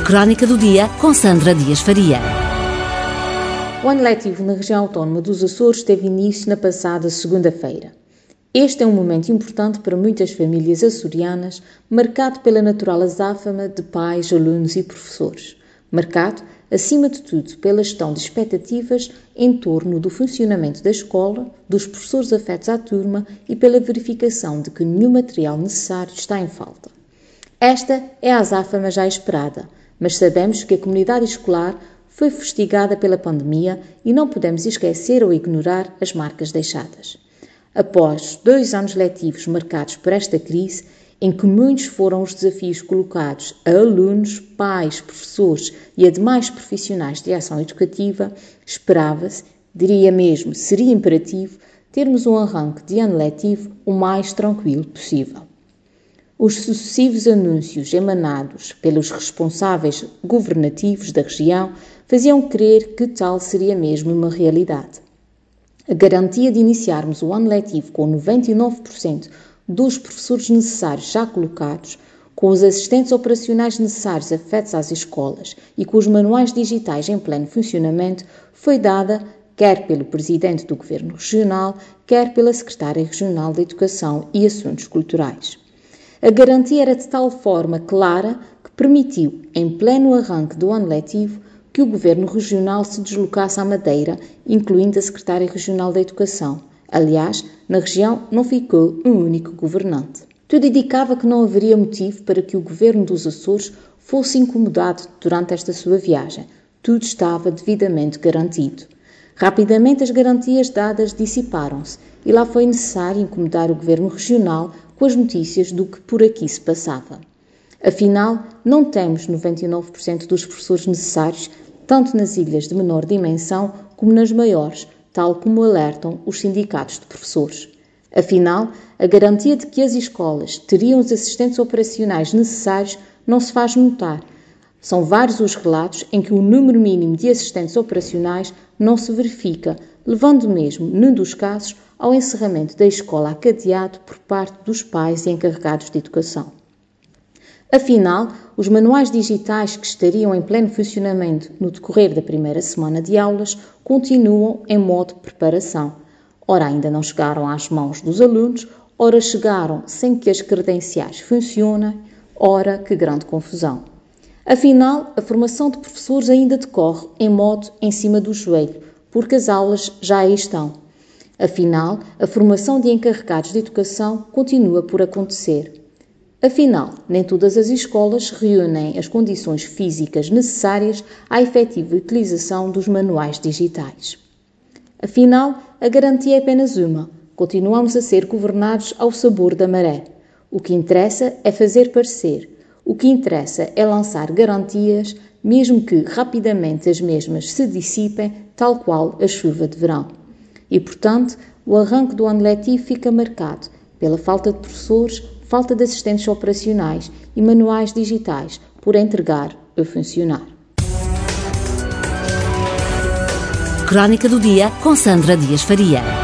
Crónica do Dia com Sandra Dias Faria. O ano letivo na região autónoma dos Açores teve início na passada segunda-feira. Este é um momento importante para muitas famílias açorianas, marcado pela natural azáfama de pais, alunos e professores. Marcado, acima de tudo, pela gestão de expectativas em torno do funcionamento da escola, dos professores afetos à turma e pela verificação de que nenhum material necessário está em falta. Esta é a azáfama já esperada, mas sabemos que a comunidade escolar foi fustigada pela pandemia e não podemos esquecer ou ignorar as marcas deixadas. Após 2 anos letivos marcados por esta crise, em que muitos foram os desafios colocados a alunos, pais, professores e a demais profissionais de ação educativa, esperava-se, diria mesmo, seria imperativo, termos um arranque de ano letivo o mais tranquilo possível. Os sucessivos anúncios emanados pelos responsáveis governativos da região faziam crer que tal seria mesmo uma realidade. A garantia de iniciarmos o ano letivo com 99% dos professores necessários já colocados, com os assistentes operacionais necessários afetos às escolas e com os manuais digitais em pleno funcionamento, foi dada quer pelo Presidente do Governo Regional, quer pela Secretária Regional de Educação e Assuntos Culturais. A garantia era de tal forma clara que permitiu, em pleno arranque do ano letivo, que o Governo Regional se deslocasse à Madeira, incluindo a Secretária Regional da Educação. Aliás, na região não ficou um único governante. Tudo indicava que não haveria motivo para que o Governo dos Açores fosse incomodado durante esta sua viagem. Tudo estava devidamente garantido. Rapidamente as garantias dadas dissiparam-se e lá foi necessário incomodar o Governo Regional com as notícias do que por aqui se passava. Afinal, não temos 99% dos professores necessários, tanto nas ilhas de menor dimensão como nas maiores, tal como alertam os sindicatos de professores. Afinal, a garantia de que as escolas teriam os assistentes operacionais necessários não se faz notar. São vários os relatos em que o número mínimo de assistentes operacionais não se verifica, levando mesmo, num dos casos, ao encerramento da escola a cadeado por parte dos pais e encarregados de educação. Afinal, os manuais digitais que estariam em pleno funcionamento no decorrer da primeira semana de aulas continuam em modo de preparação. Ora ainda não chegaram às mãos dos alunos, ora chegaram sem que as credenciais funcionem, ora que grande confusão. Afinal, a formação de professores ainda decorre em modo em cima do joelho, porque as aulas já aí estão. Afinal, a formação de encarregados de educação continua por acontecer. Afinal, nem todas as escolas reúnem as condições físicas necessárias à efetiva utilização dos manuais digitais. Afinal, a garantia é apenas uma. Continuamos a ser governados ao sabor da maré. O que interessa é fazer parecer. O que interessa é lançar garantias, mesmo que rapidamente as mesmas se dissipem, tal qual a chuva de verão. E, portanto, o arranque do ano letivo fica marcado pela falta de professores, falta de assistentes operacionais e manuais digitais por entregar a funcionar. Crónica do Dia com Sandra Dias Faria.